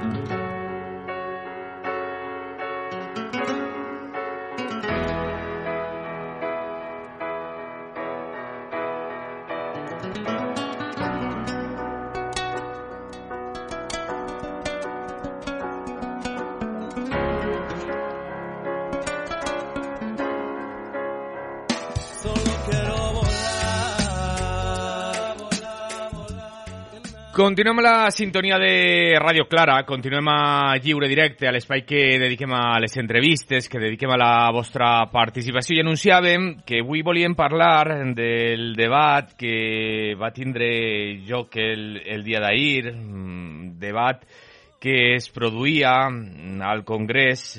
Continuem a la sintonia de Ràdio Clara, continuem a Lliure Directe, a l'espai que dediquem a les entrevistes, que dediquem a la vostra participació, i anunciàvem que avui volíem parlar del debat que va tindre lloc el dia d'ahir, debat que es produïa al Congrés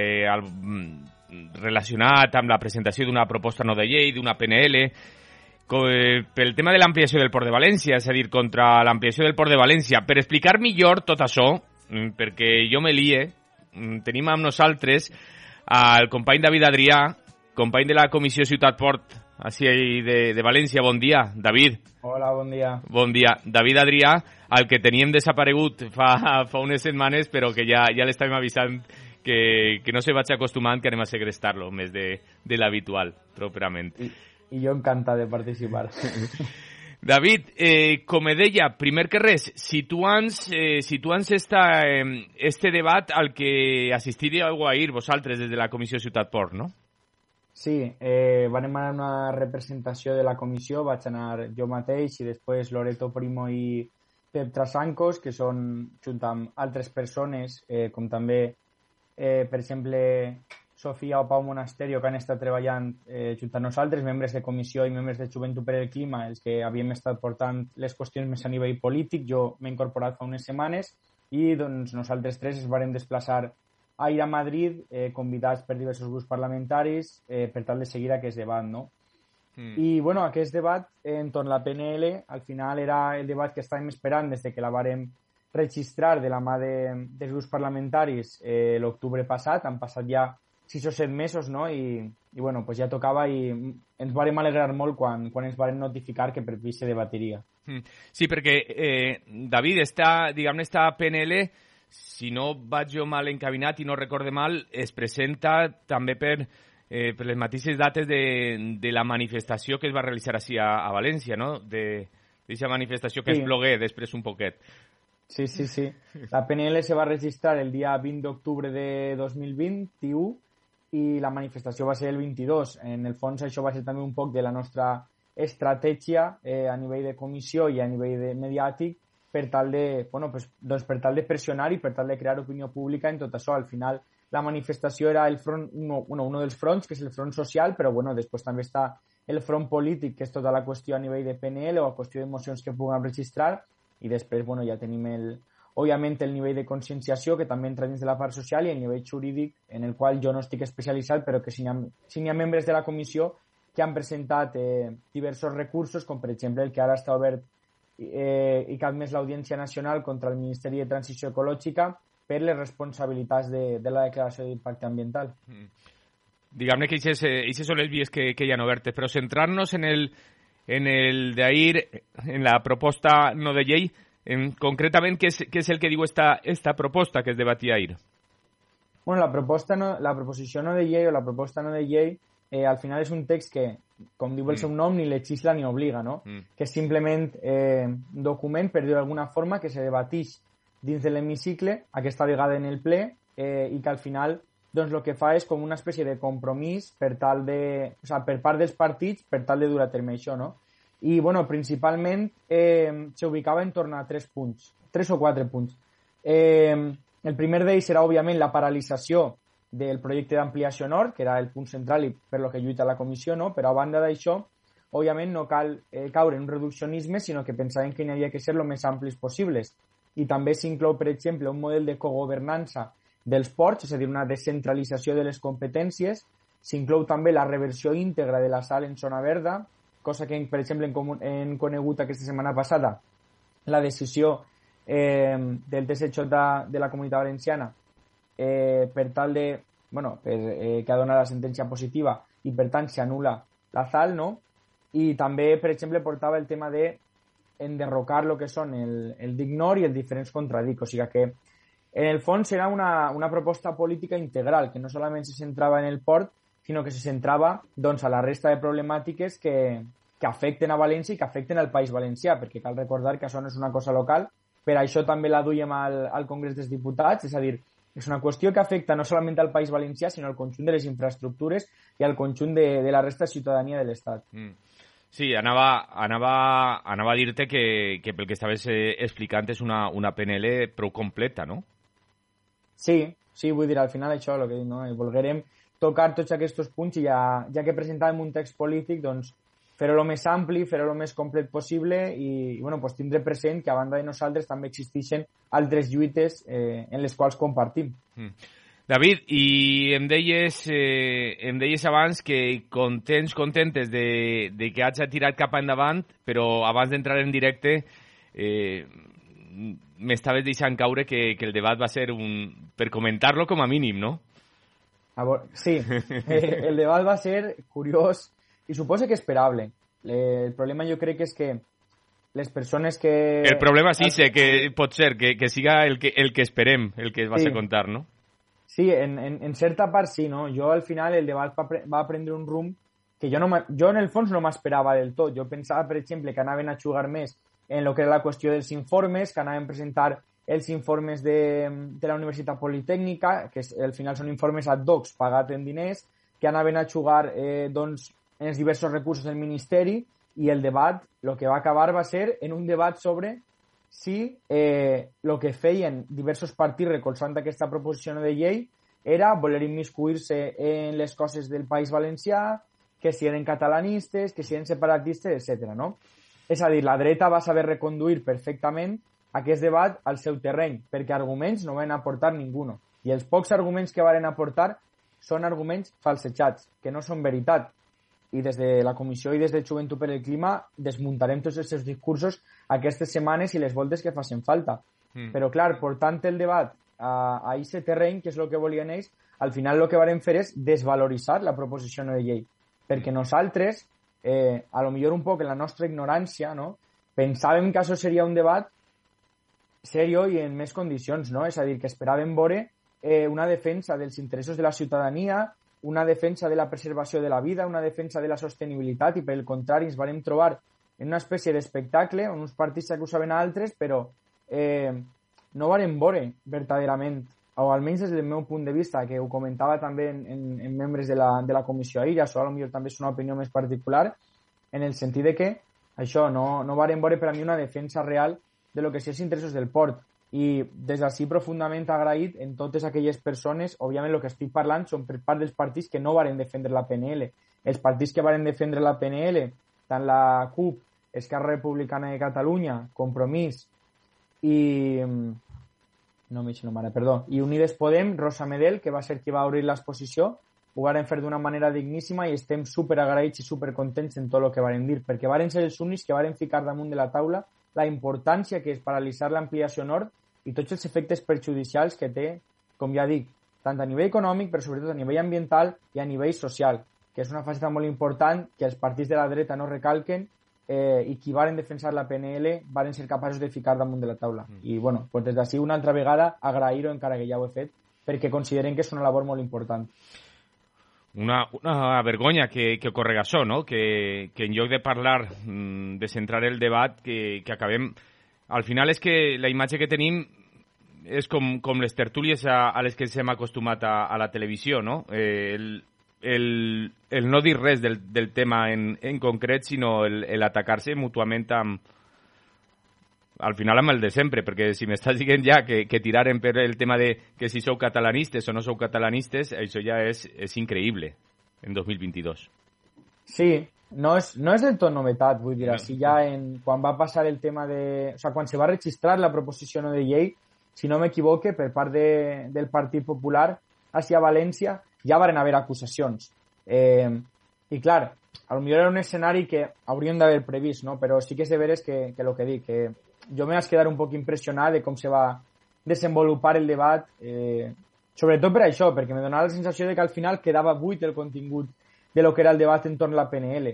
relacionat amb la presentació d'una proposta no de llei, d'una PNL, pel tema de l'ampliació del Port de València, és a dir, contra l'ampliació del Port de València. Per explicar millor tot això, perquè jo me lie, tenim amb nosaltres el company David Adrià, company de la Comissió Ciutat Port de València. Bon dia, David. Hola, bon dia. Bon dia. David Adrià, el que teníem desaparegut fa unes setmanes, però que ja l'estàvem avisant que no se vaig acostumant, que anem a segrestar-lo més de l'habitual, properament. I jo encantat de participar. David, com deia, primer que res, situa'ns este debat al que assistiríeu ahir vosaltres des de la Comissió Ciutat Port, no? Sí, vam anar a una representació de la comissió, vaig anar jo mateix i després Loreto Primo i Pep Trasancos, que són, junt amb altres persones, com també, per exemple, Sofia o Pau Monasterio, que han estat treballant junt a nosaltres, membres de comissió i membres de Joventut per el Clima, els que havíem estat portant les qüestions més a nivell polític. Jo m'he incorporat fa unes setmanes i doncs, nosaltres tres es vàrem desplaçar a ir a Madrid, convidats per diversos grups parlamentaris, per tal de seguir aquest debat, no? I, bueno, aquest debat entorn la PNL, al final era el debat que estàvem esperant des de que la vàrem registrar de la mà dels grups parlamentaris l'octubre passat. Han passat ja 6 o 7 mesos, no? I bueno, pues ja tocava i ens vàrem alegrar molt quan ens vàrem notificar que per fi se debatiria. Sí, perquè, David, esta PNL, si no vaig jo mal encaminat i no recorde mal, es presenta també per les mateixes dates de la manifestació que es va realitzar així a València, no? D'aquesta manifestació que es plogué després un poquet. Sí. La PNL se va registrar el dia 20 d'octubre de 2021 i la manifestació va ser el 22. En el fons, això va ser també un poc de la nostra estratègia a nivell de comissió i a nivell mediàtic per tal de, bueno, doncs per tal de pressionar i per tal de crear opinió pública en tot això. Al final, la manifestació era el front, uno dels fronts, que és el front social, però bueno, després també està el front polític, que és tota la qüestió a nivell de PNL o a qüestió d'emocions que puguem registrar, i després, bueno, ja tenim òbviament el nivell de conscienciació, que també entra dins de la part social, i el nivell jurídic, en el qual jo no estic especialitzat, però que si n'hi ha membres de la comissió que han presentat diversos recursos, com per exemple el que ara està obert i que ha admès l'Audiència Nacional contra el Ministeri de Transició Ecològica per les responsabilitats de la declaració d'impacte ambiental. Diguem-ne que aquestes són les vies que hi ha obertes, però centrar-nos en el d'ahir, en la proposta no de llei, concretament, què és el que diu esta proposta que es debatia ahir? Bueno, la proposició no de llei o la proposta no de llei al final és un text que, com diu el seu nom, ni legisla ni obliga, no? Que és simplement un document, per dir-ho d'alguna forma, que se debatix dins de l'hemicicle, aquesta vegada en el ple, i que al final doncs el que fa és com una espècie de compromís per part dels partits per tal de dur a terme això, no? I, bueno, principalment s'ubicava en torn a 3 o 4 punts. El primer d'ells serà, òbviament, la paralització del projecte d'ampliació nord, que era el punt central i per lo que lluita la comissió, no? Però a banda d'això, òbviament no cal caure en un reduccionisme, sinó que pensàvem que n'hi havia que ser el més amplis possibles. I també s'inclou, per exemple, un model de cogovernança dels ports, és a dir, una descentralització de les competències. S'inclou també la reversió íntegra de la sal en zona verda, cosa que, per exemple, hem conegut aquesta setmana passada, la decisió del TSJ de la Comunitat Valenciana per tal de, bueno, que ha donat la sentència positiva i, per tant, s'anul·la la sal, no? I també, per exemple, portava el tema de enderrocar el que són el DIC Nord i els diferents contradics, o sigui que En el fons era una proposta política integral, que no solament se centrava en el port, sinó que se centrava doncs, a la resta de problemàtiques que afecten a València i que afecten al País Valencià, perquè cal recordar que això no és una cosa local, per això també la duiem al Congrés dels Diputats, és a dir, és una qüestió que afecta no solament al País Valencià, sinó al conjunt de les infraestructures i al conjunt de la resta de ciutadania de l'Estat. Sí, anava a dir-te que pel que estaves explicant és una PNL prou completa, no? Sí, vull dir, al final això, el que dic, no? Volguérem tocar tots aquests punts i ja que presentàvem un text polític, doncs fer-ho el més ampli, fer-ho el més complet possible i bueno, pues, tindre present que a banda de nosaltres també existeixen altres lluites en les quals compartim. David, i em deies abans que contentes de que hagi tirat cap endavant, però abans d'entrar en directe m'estaves deixant caure que el debat va ser per comentar-lo com a mínim, no? Sí, el debat va ser curiós i suposo que esperable. El problema jo crec que és que les persones que... El problema sí sé que pot ser que siga el que esperem, el que vas a contar, no? Sí, en certa part sí, no? Jo al final el debat va prendre un rumb que jo en el fons no m'esperava del tot. Jo pensava, per exemple, que anaven a jugar més en el que era la qüestió dels informes, que anaven a presentar els informes de la Universitat Politècnica, que al final són informes ad hoc pagats en diners, que anaven a jugar doncs, en els diversos recursos del Ministeri, i el debat, el que va acabar va ser en un debat sobre si el que feien diversos partits recolzant aquesta proposició de llei era voler immiscuir-se en les coses del País Valencià, que si eren catalanistes, que si eren separatistes, etc. No? És a dir, la dreta va saber reconduir perfectament aquest debat al seu terreny, perquè arguments no van aportar ningú. I els pocs arguments que van aportar són arguments falsejats, que no són veritat. I des de la Comissió i des de Joventut per el Clima desmuntarem tots els seus discursos aquestes setmanes i les voltes que facin falta. Però, clar, portant el debat a aquest terreny, que és el que volien ells, al final el que varen fer és desvaloritzar la proposició de llei. Perquè nosaltres, a lo millor un poc en la nostra ignorància, no, pensàvem que això seria un debat serio i en més condicions, no? És a dir, que esperàvem veure una defensa dels interessos de la ciutadania, una defensa de la preservació de la vida, una defensa de la sostenibilitat, i per el contrari ens vam trobar en una espècie d'espectacle on uns partits s'acusaven a altres, però no vam veure verdaderament, o almenys des del meu punt de vista, que ho comentava també en membres de la comissió ahir, això potser també és una opinió més particular, en el sentit de que això no vam veure per a mi una defensa real de lo que són els interessos del port. I des d'ací profundament agraït en totes aquelles persones, òbviament el que estic parlant són per part dels partits que no varen defendre la PNL. Els partits que varen defendre la PNL, tant la CUP, Esquerra Republicana de Catalunya, Compromís i... i Unides Podem, Rosa Medel, que va ser qui va obrir l'exposició, ho varen fer d'una manera digníssima i estem super agraïts i super contents en tot el que varen dir, perquè varen ser els únics que varen ficar damunt de la taula la importància que és paralitzar l'ampliació nord i tots els efectes perjudicials que té, com ja dic, tant a nivell econòmic, però sobretot a nivell ambiental i a nivell social, que és una faceta molt important que els partits de la dreta no recalquen i qui varen defensar la PNL varen ser capaços de ficar damunt de la taula. I, bueno, pues des d'ací una altra vegada agrair-ho, encara que ja ho he fet, perquè consideren que és una labor molt important. Una vergonya que ocorre això, no? Que en lloc de parlar, de centrar el debat, que acabem... Al final és que la imatge que tenim és com les tertúlies a les que ens hem acostumat a la televisió, no? El no dir res del tema en concret, sinó l'atacar-se mútuament al final amb el de sempre, perquè si m'estàs dient ja que tiraren per el tema de que si sou catalanistes o no sou catalanistes, això ja és increïble en 2022. Sí, no és del tot novetat, vull dir, així ja quan va passar el tema de... O sigui, quan se va registrar la proposició de llei, si no m'equivoque, per part del Partit Popular hacia València, ja varen haver acusacions. I clar, potser era un escenari que hauríem d'haver previst, no? Però sí que és de veres que el que dic, que jo m'he quedat un poc impressionat de com se va desenvolupar el debat, sobretot per això, perquè me donava la sensació de que al final quedava buit el contingut de lo que era el debat entorn a la PNL.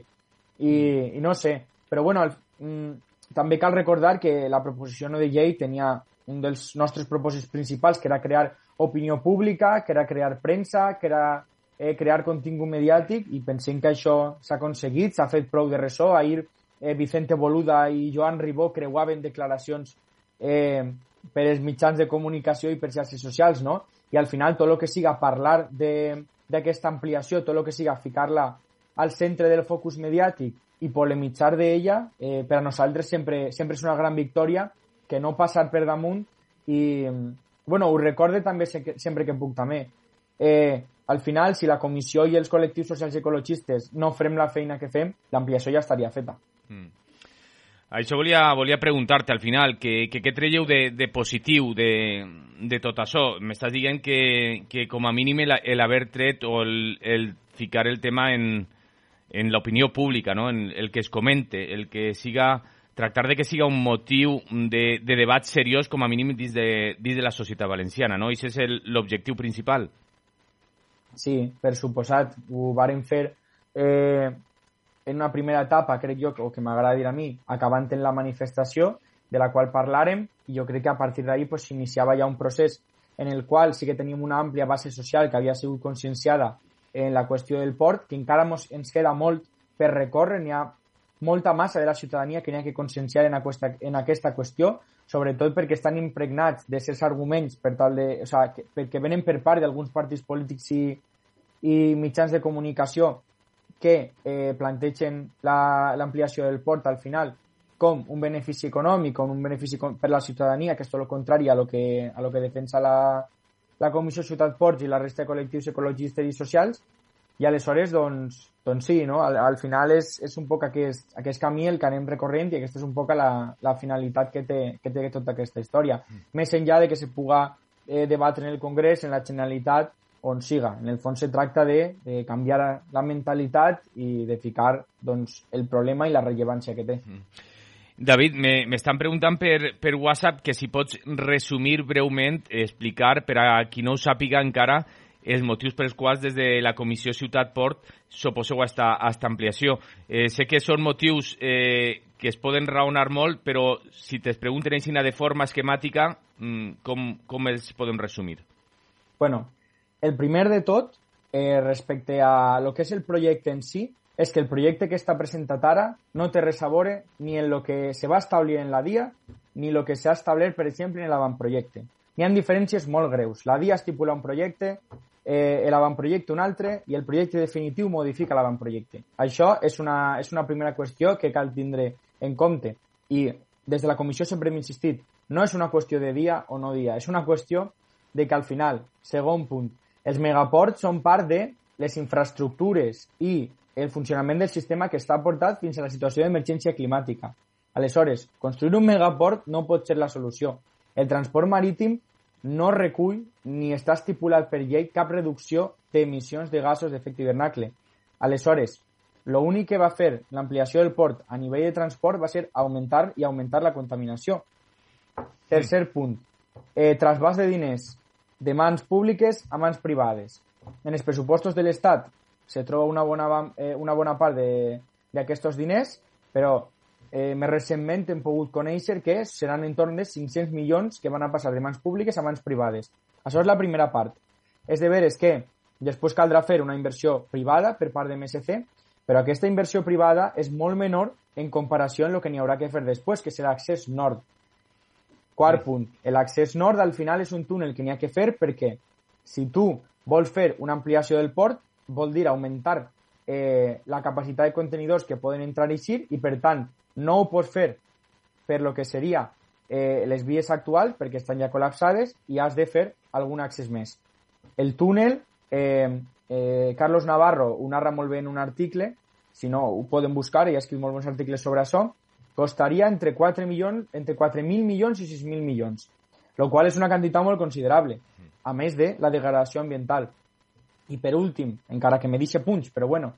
I no sé, però bueno, també cal recordar que la proposició de llei tenia un dels nostres propòsits principals, que era crear opinió pública, que era crear premsa, que era crear contingut mediàtic, i pensem que això s'ha aconseguit, s'ha fet prou de ressò. Ahir Vicente Boluda i Joan Ribó creuaven declaracions per els mitjans de comunicació i per xarxes socials, no? I al final tot el que siga parlar d'aquesta ampliació, tot el que siga ficar-la al centre del focus mediàtic i polemitzar d'ella, per a nosaltres sempre és una gran victòria, que no passar per damunt. I ho recorde també sempre que puc també. Al final, si la comissió i els col·lectius socials i ecologistes no farem la feina que fem, l'ampliació ja estaria feta. Això volia preguntar-te al final, què traieu de positiu de tot això? M'estàs dient que com a mínim l'haver tret o el ficar el tema en l'opinió pública, no? En el que es comente, el que siga, tractar de que siga un motiu de debat seriós com a mínim dins de la societat valenciana, no? I això és l'objectiu principal. Sí, per suposat, ho vàrem fer en una primera etapa, crec jo, o que m'agrada dir a mi, acabant en la manifestació, de la qual parlàrem, i jo crec que a partir d'ahir s'iniciava ja un procés en el qual sí que teníem una àmplia base social que havia sigut conscienciada en la qüestió del port, que encara ens queda molt per recórrer, n'hi ha molta massa de la ciutadania que n'hi ha que conscienciar en aquesta qüestió, sobretot perquè estan impregnats de certs arguments perquè venen per part d'alguns partits polítics i mitjans de comunicació que plantegen l'ampliació del port al final com un benefici econòmic, com un benefici per la ciutadania, que és tot el contrari a lo que defensa la Comissió Ciutat Ports i la resta de col·lectius ecologistes i socials. I aleshores, doncs sí, no? Al final és un poc aquest camí el que anem recorrent, i aquesta és un poc la finalitat que té tota aquesta història. Més enllà de que se puga debatre en el Congrés, en la Generalitat, on siga. En el fons se tracta de canviar la mentalitat i de ficar doncs, el problema i la rellevància que té. David, m'estan preguntant per WhatsApp que si pots resumir breument, explicar per a qui no ho sàpiga encara els motius pels quals des de la Comissió Ciutat Port s'oposeu a esta ampliació. Sé que són motius que es poden raonar molt, però si te'ls pregunten així de forma esquemàtica, com els podem resumir? Bueno, el primer de tot, respecte a lo que és el projecte en si, és que el projecte que està presentat ara no té res a veure ni en el que se va establir en la DIA ni el que s'ha establert, per exemple, en l'avantprojecte. Hi ha diferències molt greus. La DIA estipula un projecte, l'avantprojecte un altre, i el projecte definitiu modifica l'avantprojecte. Això és una primera qüestió que cal tindre en compte. I des de la comissió sempre hem insistit, no és una qüestió de DIA o no DIA, és una qüestió de que al final, segon punt, els megaports són part de les infraestructures i el funcionament del sistema que està portat fins a la situació d'emergència climàtica. Aleshores, construir un megaport no pot ser la solució. El transport marítim no recull ni està estipulat per llei cap reducció d'emissions de gasos d'efecte hivernacle. Aleshores, l'únic que va fer l'ampliació del port a nivell de transport va ser augmentar la contaminació. Tercer punt, trasbàs de diners de mans públiques a mans privades. En els pressupostos de l'Estat se troba una bona part d'aquests diners, però més recentment hem pogut conèixer que seran entorn de 500 milions que van a passar de mans públiques a mans privades. Això és la primera part. És de veres que després caldrà fer una inversió privada per part de MSC, però aquesta inversió privada és molt menor en comparació amb el que n'hi haurà que fer després, que serà accés nord. Quart punt, l'accés nord al final és un túnel que n'hi ha que fer perquè si tu vols fer una ampliació del port, vol dir augmentar la capacitat de contenidors que poden entrar i eixir, i per tant no ho pots fer per lo que seria les vies actuals perquè estan ja col·lapsades i has de fer algun accés més. El túnel, Carlos Navarro ho narra molt bé en un article, si no ho poden buscar, i ha escrit molt bons articles sobre això, costaria entre 4.000 milions i 6.000 milions, el qual és una quantitat molt considerable, a més de la degradació ambiental. I per últim, encara que me deixa punts, però bueno,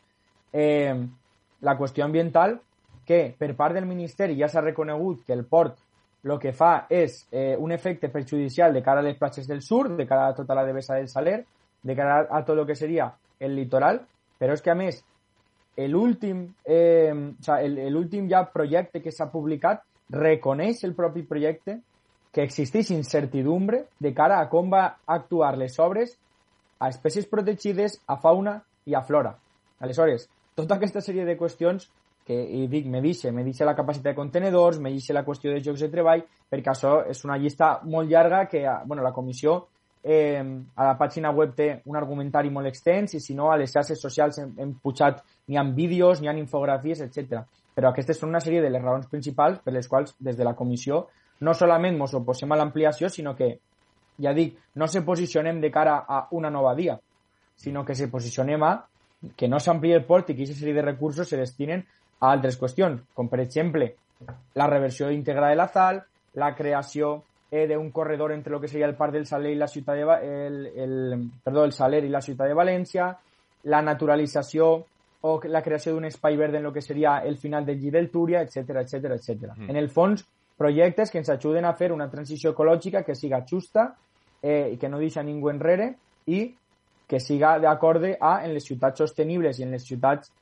la qüestió ambiental, que per part del Ministeri ja s'ha reconegut que el port el que fa és un efecte perjudicial de cara a les platges del sud, de cara a tota la devesa del Saler, de cara a tot el que seria el litoral, però és que a més l'últim ja projecte que s'ha publicat reconeix el propi projecte que existeix incertidumbre de cara a com va actuar les obres a espècies protegides, a fauna i a flora. Aleshores, tota aquesta sèrie de qüestions que, i dic, me deixa la capacitat de contenedors, me deixa la qüestió de llocs de treball, perquè això és una llista molt llarga que, bueno, la comissió a la pàgina web té un argumentari molt extens i si no a les xarxes socials hem pujat, n'hi ha vídeos, n'hi ha infografies, etc. Però aquestes són una sèrie de les raons principals per les quals des de la comissió no solament ens oposem a l'ampliació, sinó que, ja dic, no se posicionem de cara a una nova via, sinó que se posicionem a que no s'ampliï el port i que aquesta sèrie de recursos se destinen a altres qüestions, com per exemple la reversió íntegra de la sal, la creació d'un corredor entre el que seria el Parc del Saler i la ciutat el Saler i la ciutat de València, la naturalització o la creació d'un espai verd en el que seria el final del Lli del Túria, etc. En el fons, projectes que ens ajuden a fer una transició ecològica que siga justa i que no deixa ningú enrere i que siga d'acorde en les ciutats sostenibles i en les ciutats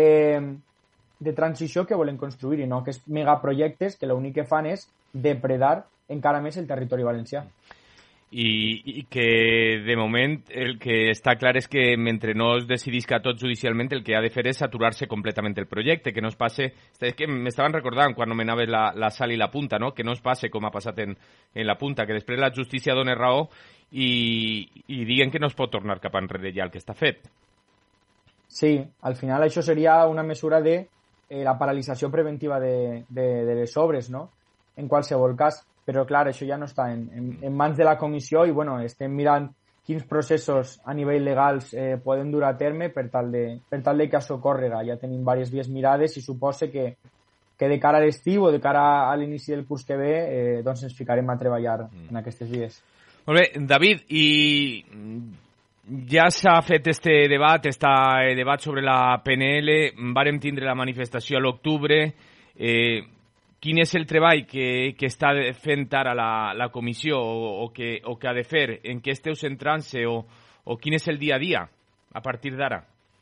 de transició que volen construir i no que és megaprojectes que l'únic que fan és depredar encara més el territori valencià. I que, de moment, el que està clar és que mentre no es decidisca tot judicialment, el que ha de fer és aturar-se completament el projecte, que no es passe... És que m'estaven recordant quan nomenaves la Sal i la Punta, no? Que no es passe com ha passat en la Punta, que després la justícia dona raó i diguen que no es pot tornar cap enrere ja el que està fet. Sí, al final això seria una mesura de la paralització preventiva de les obres, no? En qualsevol cas. Però, clar, això ja no està en mans de la comissió i, bueno, estem mirant quins processos a nivell legals poden dur a terme per tal de que això córrega. Ja tenim diverses vies mirades i suposa que de cara a l'estiu o de cara a l'inici del curs que ve doncs ens ficarem a treballar en aquestes vies. Molt bé, David, i ja s'ha fet este debat sobre la PNL, vàrem tindre la manifestació a l'octubre, quin és el treball que està fent ara la comissió o que ha de fer? En què esteu centrant-se o quin és el dia a dia a partir d'ara?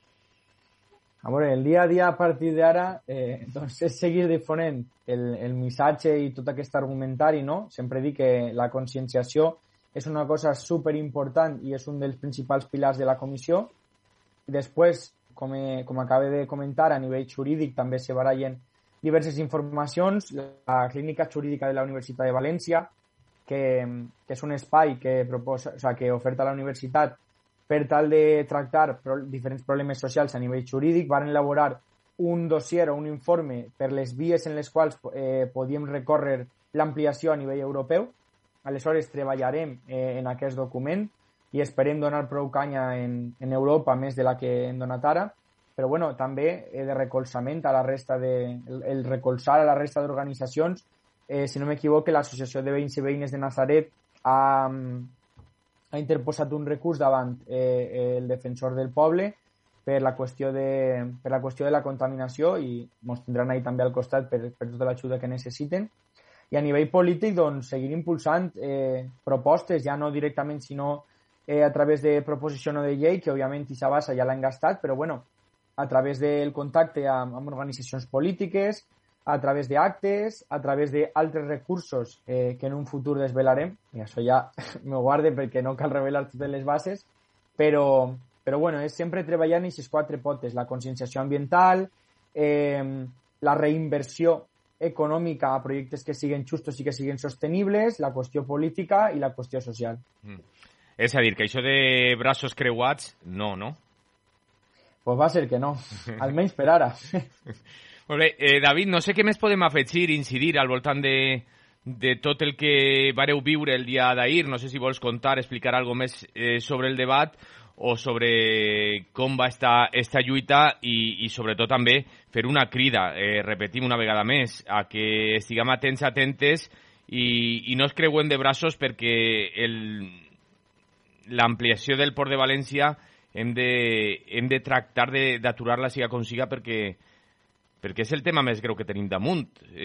A veure, el dia a dia a partir d'ara doncs és seguir difonent el missatge i tot aquest argumentari, no? Sempre dic que la conscienciació és una cosa superimportant i és un dels principals pilars de la comissió. Després, com acaba de comentar, a nivell jurídic també se barallen diverses informacions. La Clínica Jurídica de la Universitat de València, que és un espai que oferta la universitat per tal de tractar diferents problemes socials a nivell jurídic, van elaborar un dossier o un informe per les vies en les quals podíem recórrer l'ampliació a nivell europeu. Aleshores, treballarem en aquest document i esperem donar prou canya en Europa més de la que hem donat ara. Però bueno, també de recolzament a la resta el recolzar a la resta d'organitzacions. Si no m'equivoco, l'Associació de Veïns i Veïnes de Nazaret ha interposat un recurs davant el defensor del poble per la qüestió de la contaminació i ens tindran ahí també al costat per tota l'ajuda que necessiten. I a nivell polític, doncs, seguir impulsant propostes, ja no directament, sinó a través de proposició no de llei, que òbviament aquesta base ja l'han gastat, però bueno, a través del contacte amb organitzacions polítiques, a través d'actes, a través d'altres recursos que en un futur desvelarem, i això ja m'ho guarde perquè no cal revelar totes les bases, però bueno, és sempre treballar en aquestes quatre potes, la conscienciació ambiental, la reinversió econòmica a projectes que siguin justos i que siguin sostenibles, la qüestió política i la qüestió social. És a dir, que això de braços creuats, no? Pues va ser que no, almenys per ara. Molt bé, David, no sé què més podem afegir, incidir al voltant de tot el que vareu viure el dia d'ahir. No sé si vols contar, explicar alguna més sobre el debat o sobre com va estar esta lluita i sobretot també fer una crida, repetim una vegada més, a que estiguem atentes i no es creuen de braços perquè l'ampliació del Port de València hem de tractar d'aturar-la siga com siga perquè és el tema més greu que tenim damunt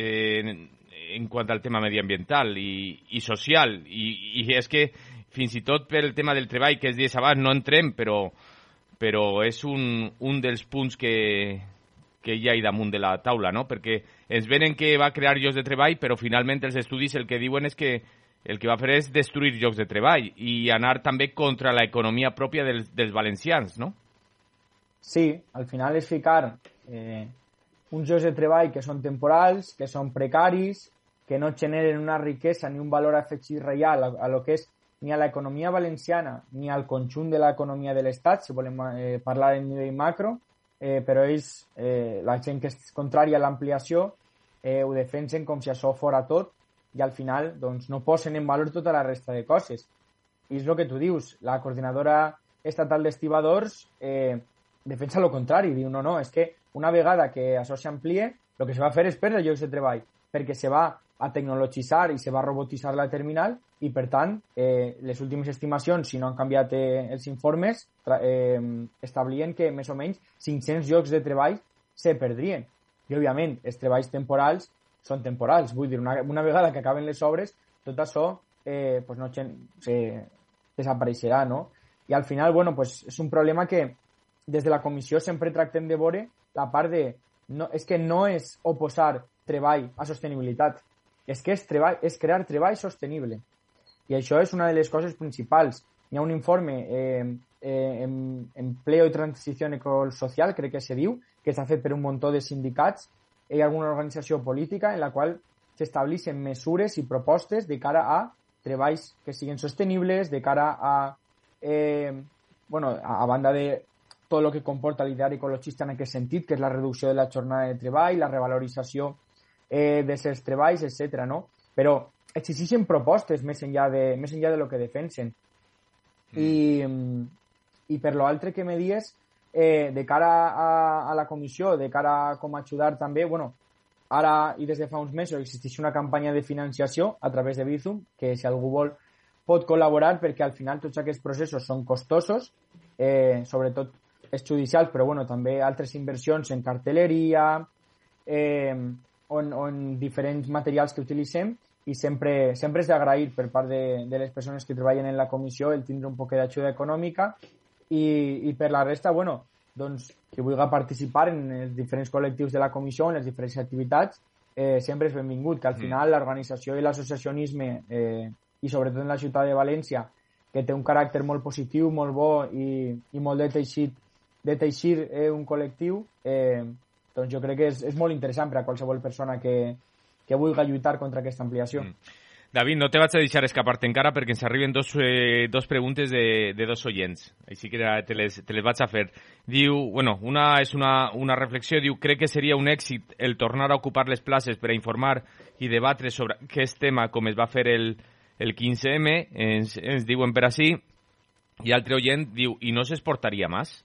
en quant al tema mediambiental i social. I és que fins i tot pel tema del treball que es dies abans no entrem, però és un dels punts que hi ha damunt de la taula, no? Perquè ens venen que va crear llocs de treball, però finalment els estudis el que diuen és que el que va fer és destruir llocs de treball i anar també contra l'economia pròpia dels valencians, no? Sí, al final és ficar uns llocs de treball que són temporals, que són precaris, que no generen una riquesa ni un valor afegit real a lo que és ni a l'economia valenciana ni al conjunt de l'economia de l'Estat, si volem parlar en nivell macro, però ells, la gent que és contrària a l'ampliació, ho defensen com si això fora tot i al final doncs, no posen en valor tota la resta de coses. I és el que tu dius, la coordinadora estatal d'estibadors defensa el contrari, diu no, és que una vegada que això s'amplie, el que se va fer és perdre llocs de treball, perquè se va a tecnologitzar i se va robotitzar la terminal i, per tant, les últimes estimacions, si no han canviat els informes, establien que més o menys 500 llocs de treball se perdrien. I, òbviament, els treballs temporals són temporals. Vull dir, una vegada que acaben les obres, tot això pues no desapareixerà, no? I al final, bueno, pues és un problema que des de la comissió sempre tractem de veure la part de... No, és que no és oposar treball a sostenibilitat, és que és crear treball sostenible. I això és una de les coses principals. Hi ha un informe Empleo i Transició Ecosocial, crec que se diu, que s'ha fet per un muntó de sindicats i alguna organització política en la qual s'estableixen mesures i propostes de cara a treballs que siguin sostenibles, de cara a a banda de tot el que comporta l'ideari ecologista en aquest sentit, que és la reducció de la jornada de treball, la revalorització de certs treballs, etc. no? Però exigeixen propostes més enllà de lo que defensen. I per l'altre que me dies, de cara a la comissió, de cara a com ajudar també, ara i des de fa uns mesos existeix una campanya de financiació a través de Bizum, que si algú vol pot col·laborar perquè al final tots aquests processos són costosos, sobretot els judicials, però també altres inversions en cartelleria o en diferents materials que utilitzem i sempre és d'agrair per part de les persones que treballen en la comissió el tindre un poc d'ajuda econòmica i per la resta, que vulgui participar en els diferents col·lectius de la comissió, en les diferents activitats, sempre és benvingut, que al final l'organització i l'associacionisme i sobretot en la ciutat de València, que té un caràcter molt positiu, molt bo i molt de teixir un col·lectiu, doncs jo crec que és molt interessant per a qualsevol persona que vulgui lluitar contra aquesta ampliació. David, no te vaig a deixar escapar-te encara perquè ens arriben dos preguntes de dos oients, així que te les vaig a fer. Diu, una és una reflexió, diu, crec que seria un èxit el tornar a ocupar les places per a informar i debatre sobre aquest tema com es va fer el 15M, ens diuen per així, i altre oient diu, i no s'exportaria més?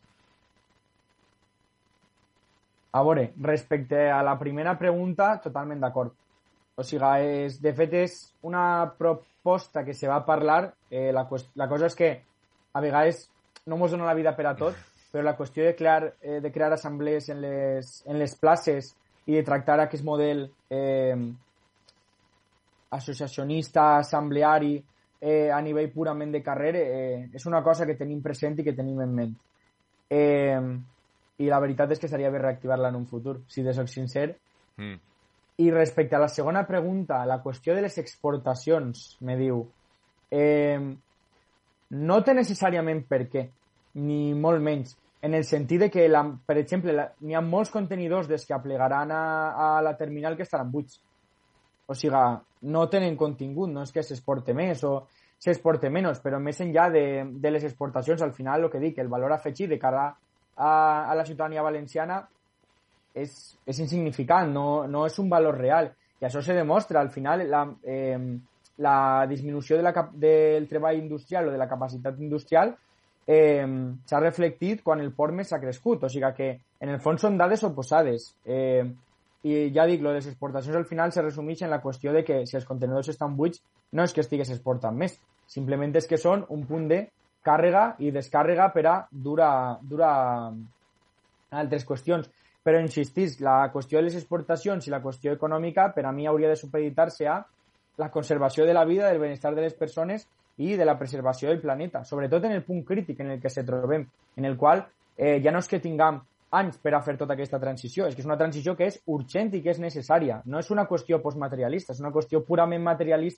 A veure, respecte a la primera pregunta, totalment d'acord. O sigui, de fet és una proposta que se va parlar, la cosa és que a vegades no ens dona la vida per a tot, però la qüestió de crear assemblees en les places i de tractar aquest model associacionista, assembleari, a nivell purament de carrer, és una cosa que tenim present i que tenim en ment. I la veritat és que seria bé reactivar-la en un futur, si de soc sincer. I respecte a la segona pregunta, la qüestió de les exportacions, me diu, no té necessàriament per què, ni molt menys, en el sentit de que, per exemple, n'hi ha molts contenidors des que aplegaran a la terminal que estaran buits. O sigui, no tenen contingut, no és que s'exporte més o s'exporte menys, però més enllà de les exportacions, al final, el que dic, el valor afegit de cara a la ciutadania valenciana és insignificant, no és un valor real. I això se demostra, al final, la disminució del treball industrial o de la capacitat industrial s'ha reflectit quan el port més ha crescut. O sigui que, en el fons, són dades oposades. I ja dic, les exportacions al final se resumeix en la qüestió de que si els contenidors estan buits no és que estigues exportant més, simplement és que són un punt de càrrega i descàrrega per a dur a altres qüestions. Però insistís, la qüestió de les exportacions i la qüestió econòmica per a mi hauria de supeditar-se a la conservació de la vida, del benestar de les persones i de la preservació del planeta, sobretot en el punt crític en el que se trobem, en el qual ja no és que tinguem anys per a fer tota aquesta transició, és que és una transició que és urgent i que és necessària. No és una qüestió postmaterialista, és una qüestió purament materialista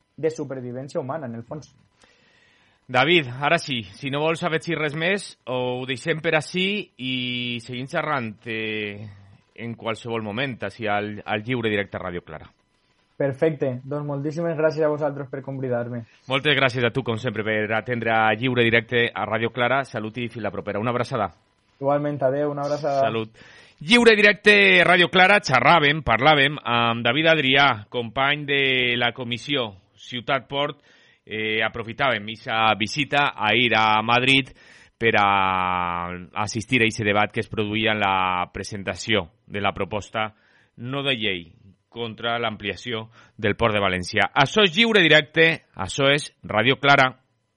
de supervivència humana, en el fons. David, ara sí, si no vols afegir res més, ho deixem per ací i seguim xerrant en qualsevol moment, així al lliure directe a Ràdio Clara. Perfecte, doncs moltíssimes gràcies a vosaltres per convidar-me. Moltes gràcies a tu, com sempre, per atendre a lliure directe a Ràdio Clara. Salut i fins la propera. Una abraçada. Igualment, adeu, una abraçada. Salut. Lliure directe Ràdio Clara, parlàvem amb David Adrià, company de la comissió Ciutat Port. Aprofitàvem aquesta visita ahir a Madrid per a assistir a aquest debat que es produïa en la presentació de la proposta no de llei contra l'ampliació del Port de València. Això és lliure directe, això és Ràdio Clara.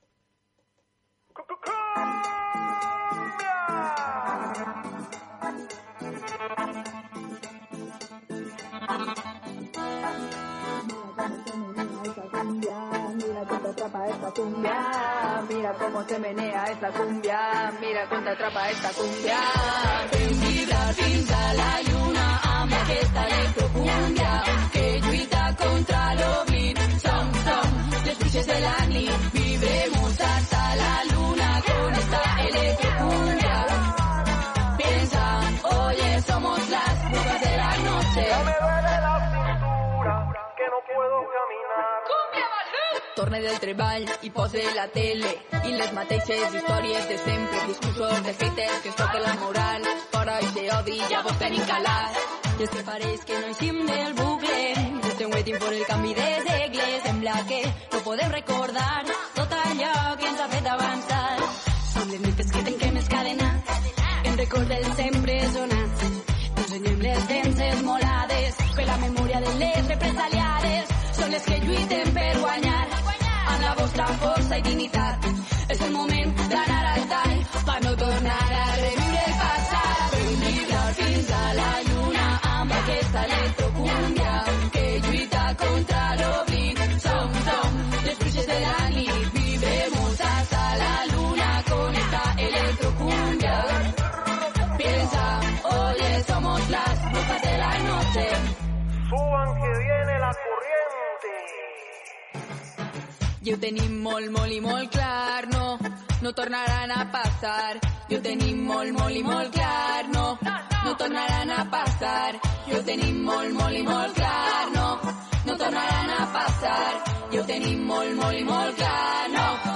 Mira cómo se menea esta cumbia, mira cuánta atrapa esta cumbia. Fem vibrar fins a la lluna amb aquesta electrocumbia que lluita contra l'oblit. Som les bruixes de la nit, vibremos hasta la luna con esta electrocumbia. Piensa, oye, somos las brujas de la noche. No me duele la cintura, que no puedo caminar. Cumbia torne del treball i pose la tele i les mateixes històries de sempre, discursos de haters que es toquen la moral, però i odi ja vos tenim calat. I és que pareix que no eixim del bucle, estem waiting for el canvi de segle, sembla que no podem recordar tot allò que ens ha fet avançar. Som les mites que tanquem els cadenats, en record del sempre sonat, ensenyem les dents esmolades per la memòria de les represaliades, són les que lluiten per guanyar amb la vostra força i dignitat. És el moment d'anar al tall per no tornar a reviure el passat. Fem vibrar fins a la lluna amb aquesta electrocumbia que lluita contra l'oblit. Som les bruixes de la nit, vibremos hasta la luna con esta electrocumbia. Piensa, oye, somos las brujas de la noche. Suban que viene la corriente. I ho tenim molt, molt i molt clar, no tornaran a passar. I ho tenim molt, molt i molt clar, no tornaran a passar. I ho tenim molt, molt i molt clar, no tornaran a passar. I ho tenim molt, molt i molt clar,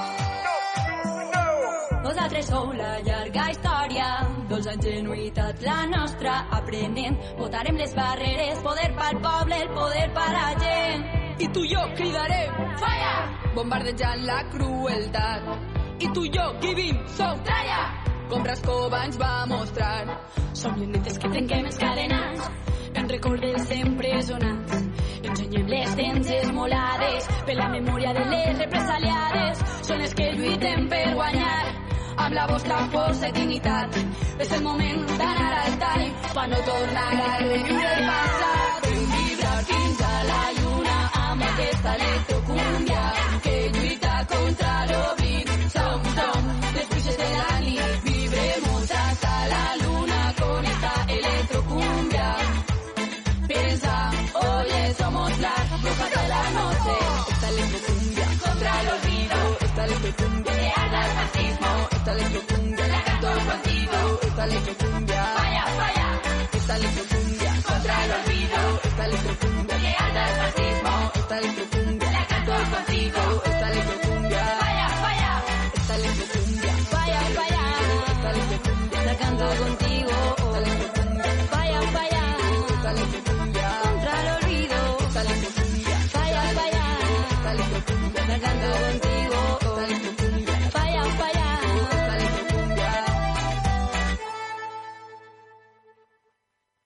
Nosaltres som la llarga història, 2 anys genuïtat la nostra, aprenent, votarem les barreres, poder pel poble, el poder per la gent. I tu i jo cridarem, falla, bombardejant la crueltat. I tu i jo, giving, som, tralla, com Rascova ens va mostrar. Som llunetes que trenquem els cadenats, en record dels sempre sonats. Ensenyem les dents esmolades per la memòria de les represaliades. Són les que lluiten per guanyar amb la vostra força i dignitat. És el moment d'anar al tall per no tornar a reviure el passat. Fem vibrar fins a la lluna amb aquesta electrocumbia que lluita contra l'oblit. Som les bruixes de la nit, vibremos hasta la luna con esta electrocumbia. Piensa, oye, somos las brujas de la noche. Esta electrocumbia contra el olvido, esta electrocumbia que arda el fascismo, esta electrocumbia la canto el partido, esta electrocumbia, falla, falla, esta electrocumbia contra el olvido, esta electrocumbia que arda el fascismo, esta electrocumbia la canto el partido, esta electrocumbia, falla, falla, esta electrocumbia, falla, falla, esta electrocumbia la canto contigo, esta electrocumbia, falla, falla, esta electrocumbia contra el olvido, esta electrocumbia, falla, falla, esta electrocumbia la canto contigo.